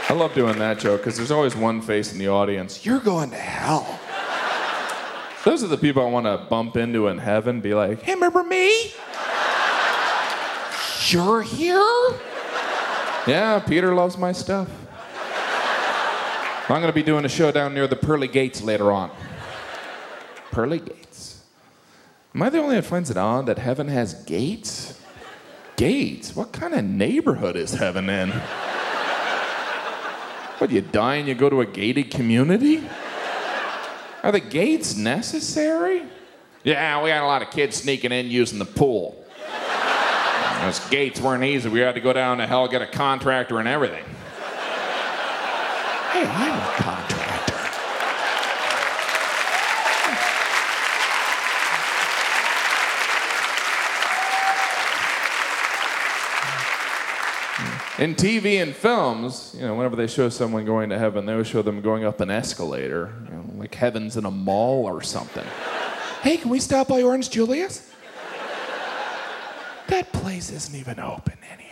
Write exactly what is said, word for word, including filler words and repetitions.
I love doing that joke because there's always one face in the audience. You're going to hell. Those are the people I want to bump into in heaven, be like, hey, remember me? You're here? Yeah, Peter loves my stuff. I'm going to be doing a show down near the Pearly Gates later on. Pearly Gates. Am I the only one who finds it odd that heaven has gates? Gates? What kind of neighborhood is heaven in? What, you die and you go to a gated community? Are the gates necessary? Yeah, we had a lot of kids sneaking in using the pool. Those gates weren't easy. We had to go down to hell, get a contractor and everything. Hey, I'm a contractor. In T V and films, you know, whenever they show someone going to heaven, they always show them going up an escalator, you know, like heaven's in a mall or something. Hey, can we stop by Orange Julius? That place isn't even open anymore.